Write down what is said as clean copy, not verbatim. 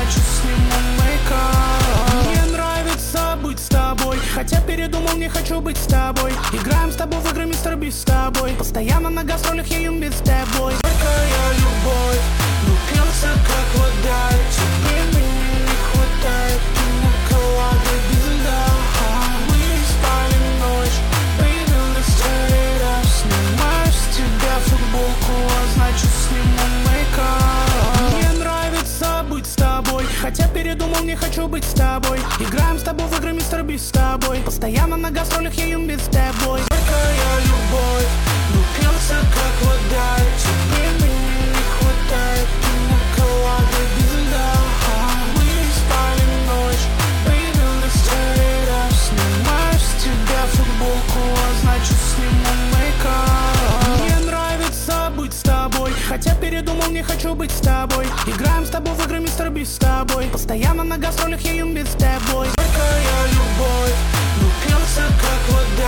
значит сниму мейкап. Мне нравится быть с тобой, хотя передумал, не хочу быть с тобой. Играем с тобой в игры, мистер Бист с тобой. Постоянно на гастролях я юмбит с тобой. Горькая любовь, ну пьется как вода. Тебе меня не хватает, ты наколада без льда. Мы спали ночь, baby, let's turn it up. Снимаю с тебя футболку, а значит сниму мейкап. Мне нравится быть с тобой, хотя передумал, не хочу быть с тобой. Играем с тобой в игры, мистер Бист с тобой. Постоянно на гастролях я юмбит с тобой. Горькая любовь, ну пьется как вода. Тебе меня не хватает, ты наколада без льда. Мы спали ночь, baby, let's turn it up. Снимаю с тебя футболку, а значит сниму мейкап. Мне нравится быть с тобой, хотя передумал, не хочу быть с тобой. Играем с тобой в игры, мистер Бист с тобой. Постоянно на гастролях я юмбит с тобой. Горькая любовь, ну пьется как вода.